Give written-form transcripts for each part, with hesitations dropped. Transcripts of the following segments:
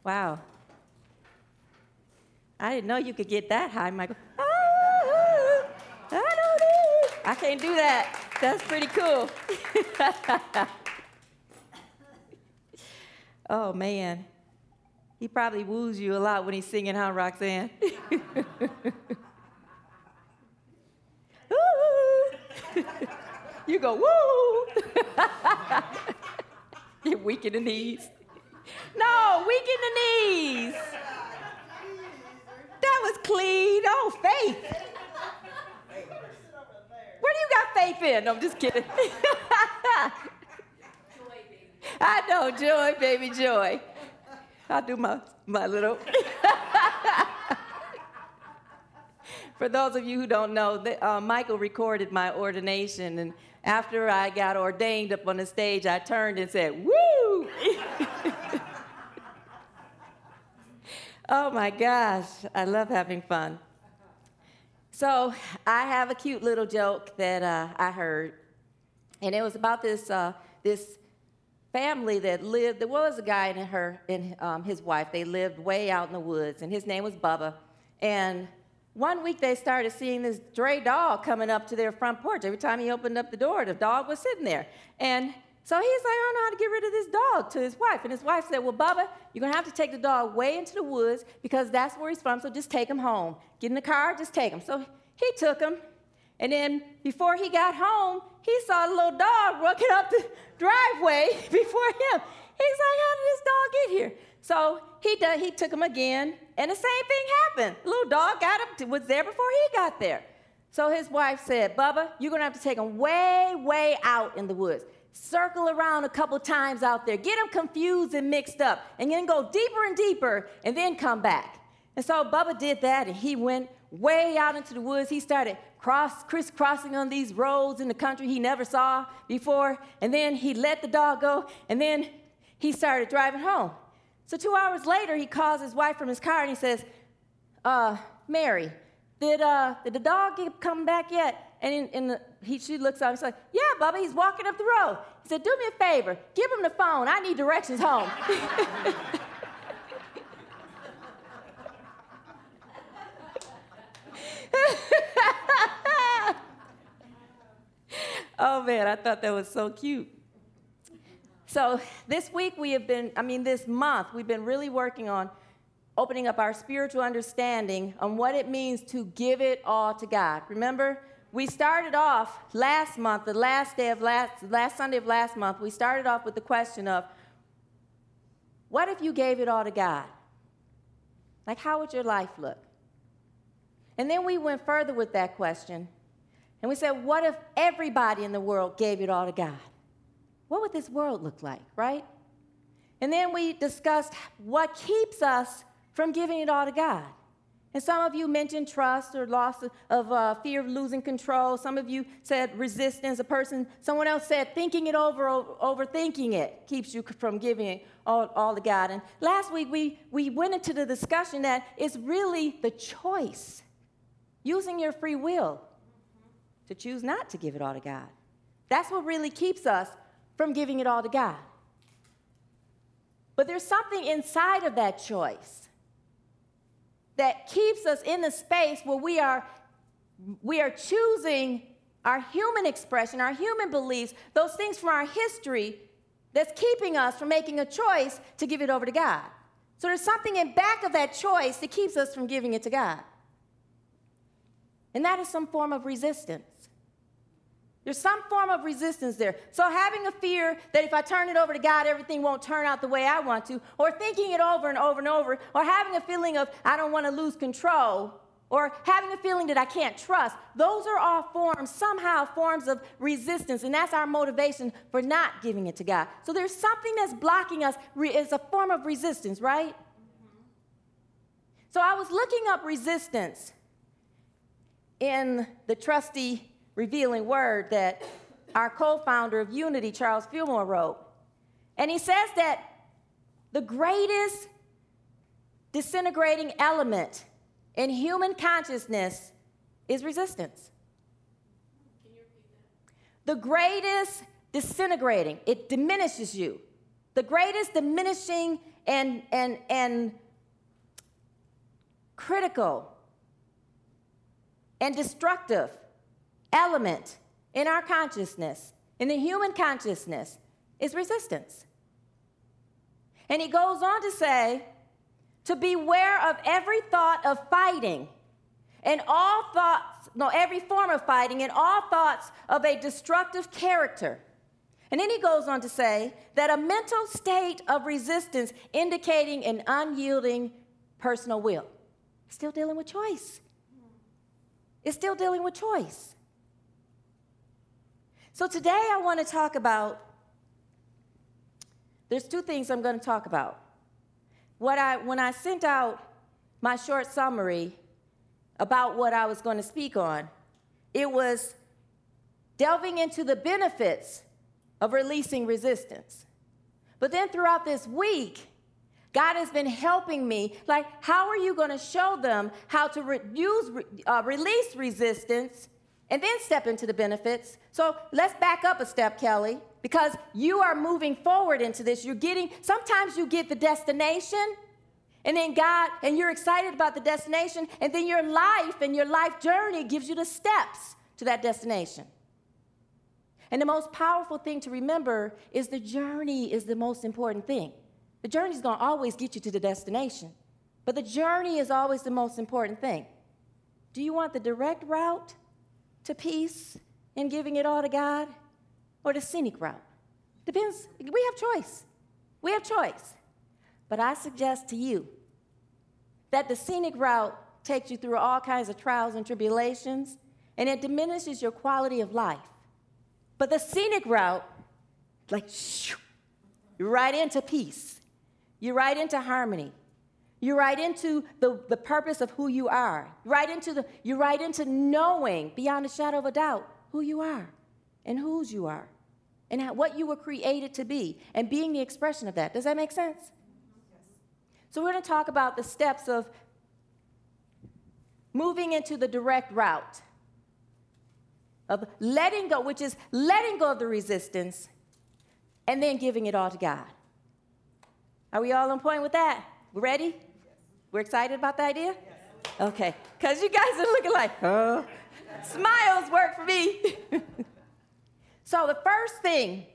Wow. I didn't know you could get that high, Michael. I can't do that. That's pretty cool. Oh, man. He probably woos you a lot when he's singing, huh, Roxanne? You go, woo! You're weak in the knees. No, weak in the knees. That was clean. Oh, faith. Where do you got faith in? No, I'm just kidding. I know, joy, baby, joy. I'll do my little... For those of you who don't know, Michael recorded my ordination, and after I got ordained up on the stage, I turned and said, woo! Oh my gosh, I love having fun. So I have a cute little joke that I heard, and it was about this family that lived. There was a guy and his wife. They lived way out in the woods, and his name was Bubba. And one week they started seeing this stray dog coming up to their front porch. Every time he opened up the door, the dog was sitting there. And so he's like, I don't know how to get rid of this dog, to his wife. And his wife said, well, Bubba, you're going to have to take the dog way into the woods because that's where he's from, so just take him home. Get in the car, just take him. So he took him. And then before he got home, he saw a little dog walking up the driveway before him. He's like, how did this dog get here? So he took him again, and the same thing happened. The little dog was there before he got there. So his wife said, Bubba, you're going to have to take him way, way out in the woods. Circle around a couple times out there. Get him confused and mixed up, and then go deeper and deeper, and then come back. And so Bubba did that, and he went way out into the woods. He started crisscrossing on these roads in the country he never saw before, and then he let the dog go, and then he started driving home. So 2 hours later, he calls his wife from his car, and he says, Mary, did the dog come back yet? And she looks up and she's like, yeah, Bubba, he's walking up the road. He said, do me a favor, give him the phone. I need directions home. Oh, man, I thought that was so cute. So this month, we've been really working on opening up our spiritual understanding on what it means to give it all to God. Remember, we started off last month, the last Sunday of last month, we started off with the question of, what if you gave it all to God? Like, how would your life look? And then we went further with that question, and we said, what if everybody in the world gave it all to God? What would this world look like, right? And then we discussed what keeps us from giving it all to God. And some of you mentioned trust or loss of fear of losing control. Some of you said resistance. Someone else said thinking it over, overthinking it keeps you from giving it all to God. And last week we went into the discussion that it's really the choice, using your free will to choose not to give it all to God. That's what really keeps us from giving it all to God. But there's something inside of that choice that keeps us in the space where we are choosing our human expression, our human beliefs, those things from our history that's keeping us from making a choice to give it over to God. So there's something in back of that choice that keeps us from giving it to God. And that is some form of resistance. There's some form of resistance there. So having a fear that if I turn it over to God, everything won't turn out the way I want to, or thinking it over and over and over, or having a feeling of I don't want to lose control, or having a feeling that I can't trust, those are all forms of resistance, and that's our motivation for not giving it to God. So there's something that's blocking us. It's a form of resistance, right? So I was looking up resistance in the trusty revealing word that our co-founder of Unity, Charles Fillmore, wrote. And he says that the greatest disintegrating element in human consciousness is resistance. Can you repeat that? The greatest disintegrating, it diminishes you. The greatest diminishing and critical and destructive element in our consciousness, in the human consciousness, is resistance. And he goes on to say, to beware of every thought of fighting and every form of fighting and all thoughts of a destructive character. And then he goes on to say that a mental state of resistance indicating an unyielding personal will. Still dealing with choice. It's still dealing with choice. So today I want to talk about, there's two things I'm going to talk about. When I sent out my short summary about what I was going to speak on, it was delving into the benefits of releasing resistance. But then throughout this week, God has been helping me, like, how are you going to show them how to release resistance and then step into the benefits? So let's back up a step, Kelly, because you are moving forward into this. Sometimes you get the destination, and then and you're excited about the destination, and then your life and your life journey gives you the steps to that destination. And the most powerful thing to remember is the journey is the most important thing. The journey is going to always get you to the destination, but the journey is always the most important thing. Do you want the direct route to peace and giving it all to God, or the scenic route? Depends. We have choice. We have choice. But I suggest to you that the scenic route takes you through all kinds of trials and tribulations, and it diminishes your quality of life. But the scenic route, like, you're right into peace. You're right into harmony. You're right into the purpose of who you are. You're right into knowing beyond a shadow of a doubt who you are and whose you are and what you were created to be and being the expression of that. Does that make sense? Yes. So we're going to talk about the steps of moving into the direct route of letting go, which is letting go of the resistance and then giving it all to God. Are we all on point with that? We ready? Yes. We're excited about the idea? Yes. Okay, because you guys are looking like, smiles work for me. So the first thing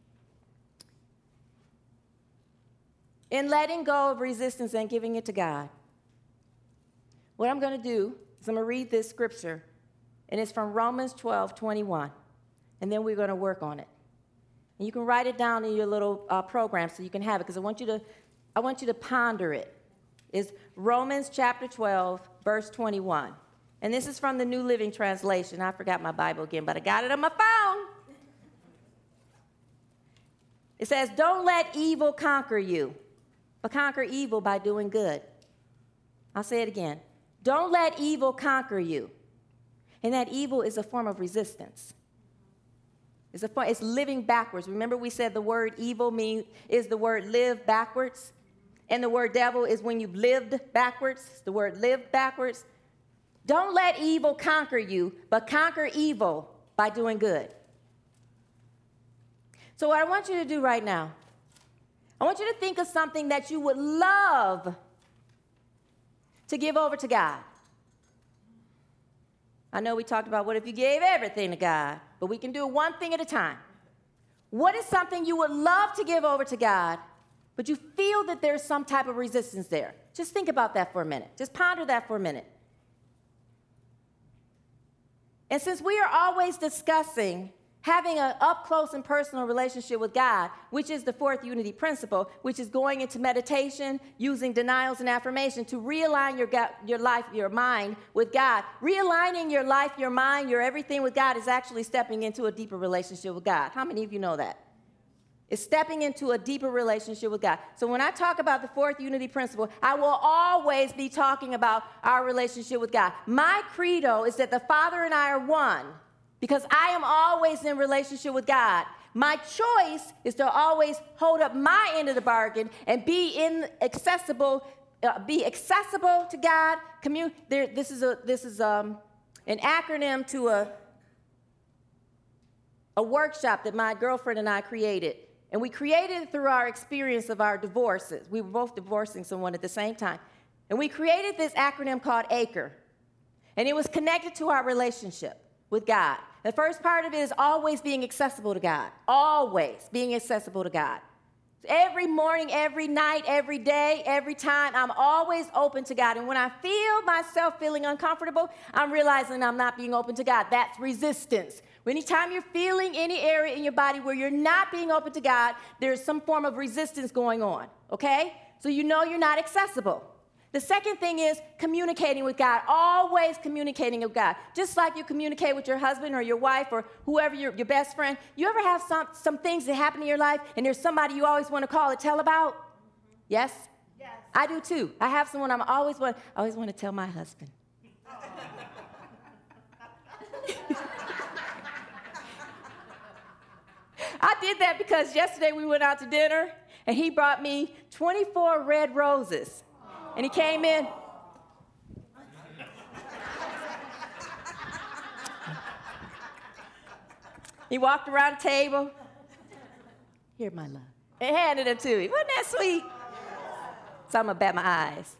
in letting go of resistance and giving it to God, what I'm going to do is I'm going to read this scripture, and it's from Romans 12:21, and then we're going to work on it. And you can write it down in your little program so you can have it, because I want you to ponder it. It's Romans chapter 12, verse 21. And this is from the New Living Translation. I forgot my Bible again, but I got it on my phone. It says, "Don't let evil conquer you, but conquer evil by doing good." I'll say it again. Don't let evil conquer you. And that evil is a form of resistance. It's living backwards. Remember we said the word evil is the word live backwards? And the word devil is when you've lived backwards. It's the word live backwards. Don't let evil conquer you, but conquer evil by doing good. So what I want you to do right now, I want you to think of something that you would love to give over to God. I know we talked about what if you gave everything to God, but we can do one thing at a time. What is something you would love to give over to God, but you feel that there's some type of resistance there? Just think about that for a minute. Just ponder that for a minute. And since we are always discussing having an up-close and personal relationship with God, which is the fourth unity principle, which is going into meditation, using denials and affirmation to realign your life, your mind with God. Realigning your life, your mind, your everything with God is actually stepping into a deeper relationship with God. How many of you know that? It's stepping into a deeper relationship with God. So when I talk about the fourth unity principle, I will always be talking about our relationship with God. My credo is that the Father and I are one, because I am always in relationship with God. My choice is to always hold up my end of the bargain and be accessible to God. This is an acronym to a workshop that my girlfriend and I created, And we created it through our experience of our divorces. We were both divorcing someone at the same time. And we created this acronym called ACRE. And it was connected to our relationship with God. The first part of it is always being accessible to God. Always being accessible to God. Every morning, every night, every day, every time, I'm always open to God. And when I feel myself feeling uncomfortable, I'm realizing I'm not being open to God. That's resistance. Anytime you're feeling any area in your body where you're not being open to God, there's some form of resistance going on, okay? So you know you're not accessible. The second thing is communicating with God, always communicating with God. Just like you communicate with your husband or your wife or whoever, your best friend. You ever have some things that happen in your life and there's somebody you always want to call and tell about? Yes? Yes. I do too. I have someone I always want to tell my husband. I did that because yesterday we went out to dinner and he brought me 24 red roses. And he came in. He walked around the table. Here, my love. And handed them to me. Wasn't that sweet? So I'm going to bat my eyes.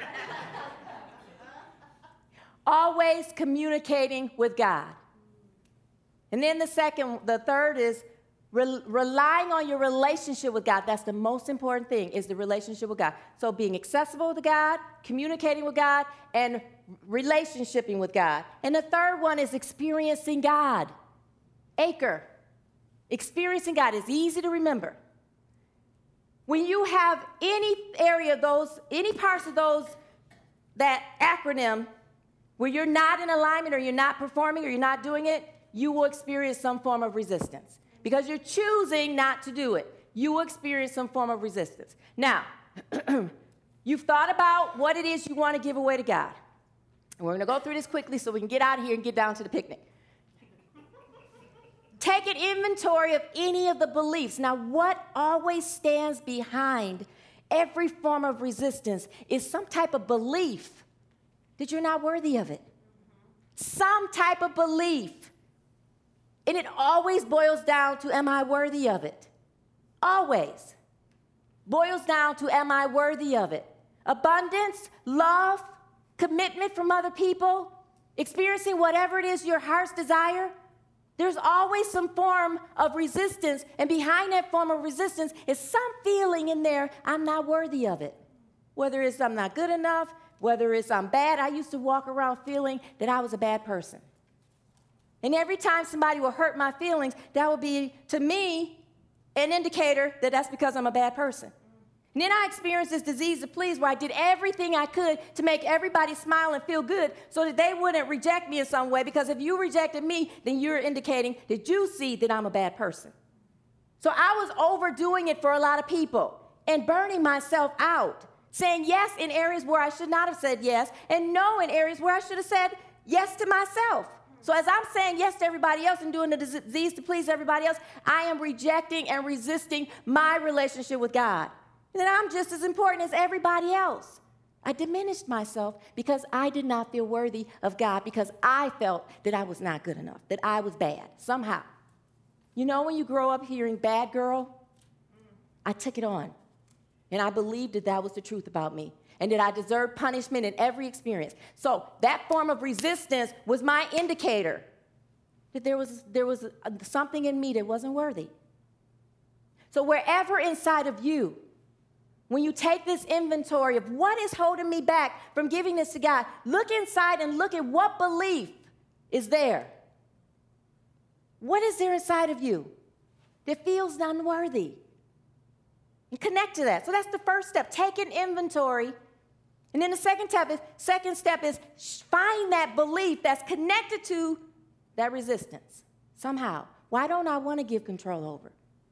Always communicating with God. And then the third is relying on your relationship with God. That's the most important thing, is the relationship with God. So being accessible to God, communicating with God, and relationshiping with God. And the third one is experiencing God. ACRE. Experiencing God is easy to remember. When you have any area of those, any parts of those, that acronym, where you're not in alignment or you're not performing or you're not doing it, you will experience some form of resistance. Because you're choosing not to do it, you will experience some form of resistance. Now, you've thought about what it is you want to give away to God. And we're going to go through this quickly so we can get out of here and get down to the picnic. Take an inventory of any of the beliefs. Now, what always stands behind every form of resistance is some type of belief that you're not worthy of it. Some type of belief. And it always boils down to, am I worthy of it? Always. Boils down to, am I worthy of it? Abundance, love, commitment from other people, experiencing whatever it is your heart's desire. There's always some form of resistance, and behind that form of resistance is some feeling in there, I'm not worthy of it. Whether it's I'm not good enough, whether it's I'm bad. I used to walk around feeling that I was a bad person. And every time somebody will hurt my feelings, that would be, to me, an indicator that that's because I'm a bad person. And then I experienced this disease of please where I did everything I could to make everybody smile and feel good so that they wouldn't reject me in some way, because if you rejected me, then you're indicating that you see that I'm a bad person. So I was overdoing it for a lot of people and burning myself out, saying yes in areas where I should not have said yes and no in areas where I should have said yes to myself. So as I'm saying yes to everybody else and doing the disease to please everybody else, I am rejecting and resisting my relationship with God. And then I'm just as important as everybody else. I diminished myself because I did not feel worthy of God, because I felt that I was not good enough, that I was bad somehow. You know, when you grow up hearing bad girl, I took it on. And I believed that that was the truth about me, and that I deserved punishment in every experience. So that form of resistance was my indicator that there was something in me that wasn't worthy. So wherever inside of you, when you take this inventory of what is holding me back from giving this to God, look inside and look at what belief is there. What is there inside of you that feels unworthy? And connect to that. So that's the first step. Take an inventory. And then the second step is find that belief that's connected to that resistance somehow. Why don't I want to give control over?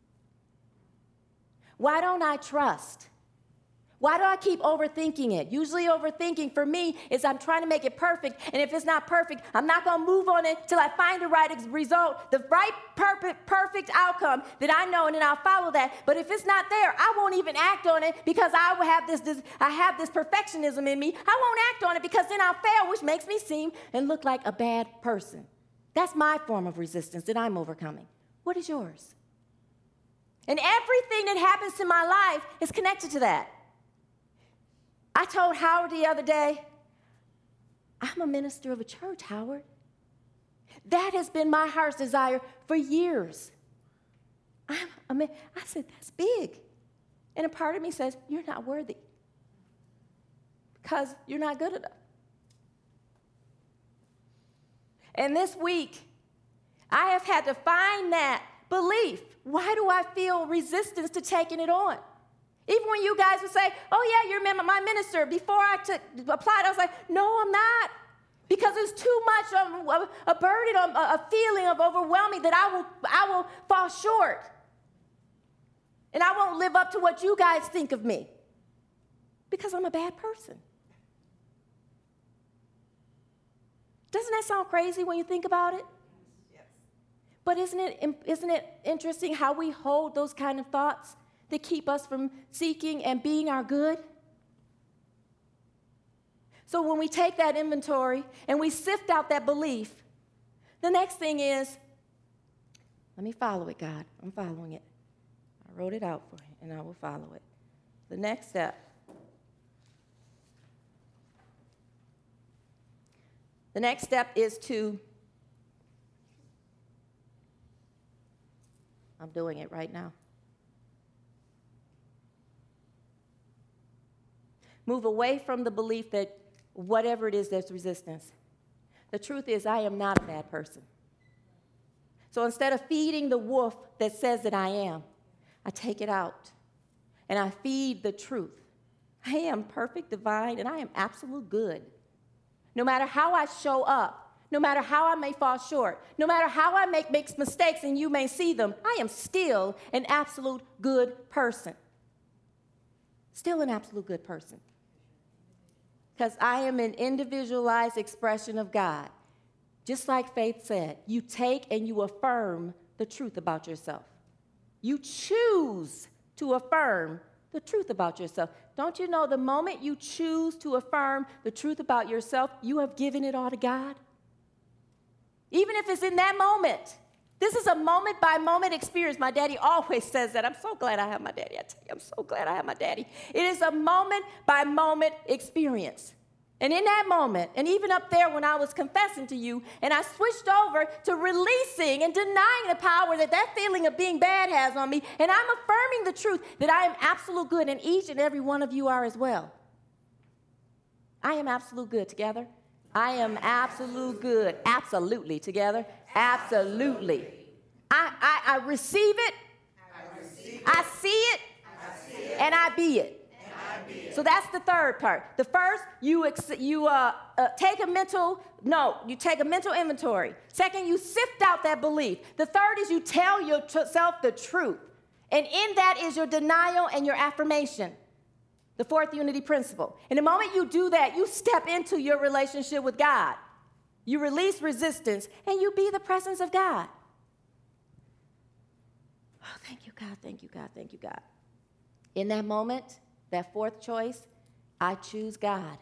Why don't I trust? Why do I keep overthinking it? Usually overthinking for me is I'm trying to make it perfect, and if it's not perfect, I'm not going to move on it till I find the right result, the right perfect outcome that I know, and then I'll follow that. But if it's not there, I won't even act on it because I have this perfectionism in me. I won't act on it because then I'll fail, which makes me seem and look like a bad person. That's my form of resistance that I'm overcoming. What is yours? And everything that happens in my life is connected to that. I told Howard the other day, I'm a minister of a church, Howard. That has been my heart's desire for years. I said, that's big. And a part of me says, you're not worthy because you're not good enough. And this week, I have had to find that belief. Why do I feel resistance to taking it on? Even when you guys would say, oh, yeah, you're my minister. Before I applied, I was like, no, I'm not. Because it's too much a burden, a feeling of overwhelming that I will fall short. And I won't live up to what you guys think of me. Because I'm a bad person. Doesn't that sound crazy when you think about it? Yes. But isn't it interesting how we hold those kind of thoughts that keep us from seeking and being our good? So when we take that inventory and we sift out that belief, the next thing is, let me follow it, God. I'm following it. I wrote it out for you, and I will follow it. The next step. The next step is I'm doing it right now. Move away from the belief that whatever it is that's resistance. The truth is, I am not a bad person. So instead of feeding the wolf that says that I am, I take it out and I feed the truth. I am perfect, divine, and I am absolute good. No matter how I show up, no matter how I may fall short, no matter how I make mistakes and you may see them, I am still an absolute good person. Still an absolute good person. Because I am an individualized expression of God. Just like Faith said, you take and you affirm the truth about yourself. You choose to affirm the truth about yourself. Don't you know the moment you choose to affirm the truth about yourself, you have given it all to God? Even if it's in that moment. This is a moment-by-moment experience. My daddy always says that. I'm so glad I have my daddy. I tell you, I'm so glad I have my daddy. It is a moment-by-moment experience. And in that moment, and even up there when I was confessing to you, and I switched over to releasing and denying the power that feeling of being bad has on me, and I'm affirming the truth that I am absolute good, and each and every one of you are as well. I am absolute good. Together? I am absolute good. Absolutely. Together? Absolutely. I receive it. I see it. And I be it. So that's the third part. The first, you take a mental inventory. Second, you sift out that belief. The third is you tell yourself the truth. And in that is your denial and your affirmation. The fourth unity principle. And the moment you do that, you step into your relationship with God. You release resistance, and you be the presence of God. Oh, thank you, God, thank you, God, thank you, God. In that moment, that fourth choice, I choose God.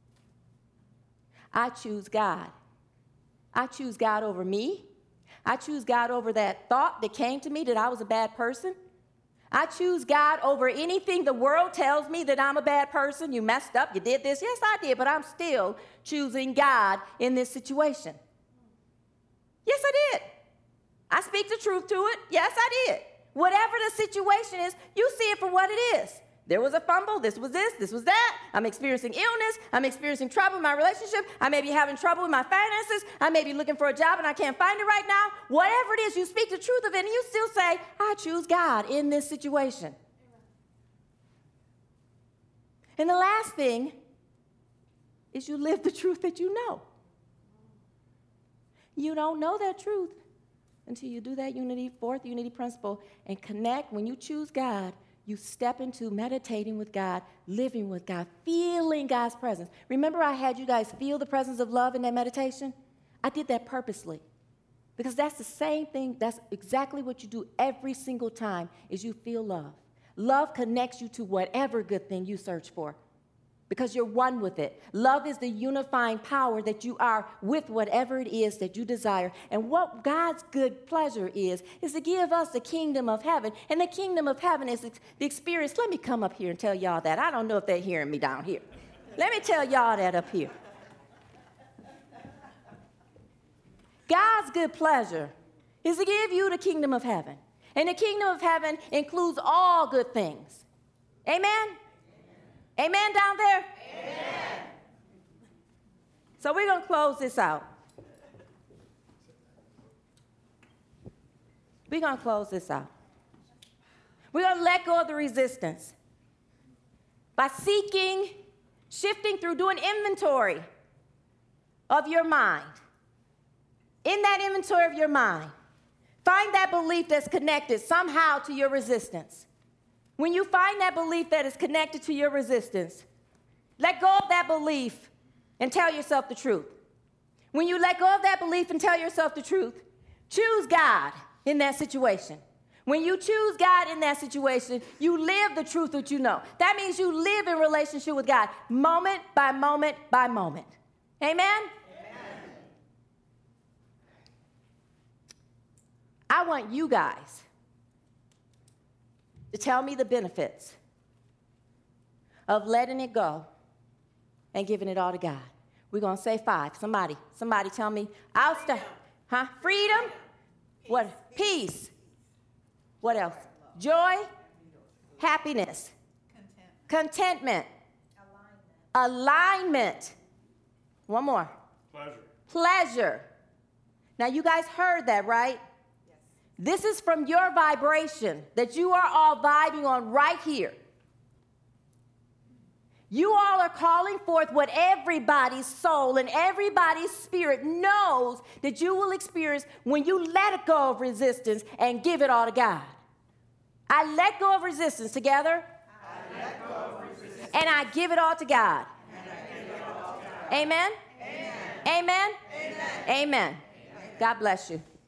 I choose God. I choose God over me. I choose God over that thought that came to me that I was a bad person. I choose God over anything the world tells me that I'm a bad person. You messed up, you did this. Yes, I did, but I'm still choosing God in this situation. Yes, I did. I speak the truth to it. Yes, I did. Whatever the situation is, you see it for what it is. There was a fumble, this was that. I'm experiencing illness, I'm experiencing trouble in my relationship, I may be having trouble with my finances, I may be looking for a job and I can't find it right now. Whatever it is, you speak the truth of it and you still say, I choose God in this situation. And the last thing is you live the truth that you know. You don't know that truth until you do that fourth unity principle and connect. When you choose God, you step into meditating with God, living with God, feeling God's presence. Remember I had you guys feel the presence of love in that meditation? I did that purposely because that's the same thing. That's exactly what you do every single time is you feel love. Love connects you to whatever good thing you search for. because you're one with it. Love is the unifying power that you are with whatever it is that you desire. And what God's good pleasure is to give us the kingdom of heaven. And the kingdom of heaven is the experience. Let me come up here and tell y'all that. I don't know if they're hearing me down here. Let me tell y'all that up here. God's good pleasure is to give you the kingdom of heaven. And the kingdom of heaven includes all good things. Amen? Amen down there? Amen. So we're going to close this out. We're going to close this out. We're going to let go of the resistance by shifting through, doing inventory of your mind. In that inventory of your mind, find that belief that's connected somehow to your resistance. When you find that belief that is connected to your resistance, let go of that belief and tell yourself the truth. When you let go of that belief and tell yourself the truth, choose God in that situation. When you choose God in that situation, you live the truth that you know. That means you live in relationship with God, moment by moment by moment. Amen? I want you guys to tell me the benefits of letting it go and giving it all to God. We're going to say 5. Somebody tell me. I'll start. Huh? Freedom? What? Peace. What else? Joy? Happiness. Contentment. Alignment. One more. Pleasure. Now, you guys heard that, right? This is from your vibration that you are all vibing on right here. You all are calling forth what everybody's soul and everybody's spirit knows that you will experience when you let go of resistance and give it all to God. I let go of resistance. Together. I let go of resistance. And I give it all to God. Amen? Amen? Amen? Amen. Amen. God bless you.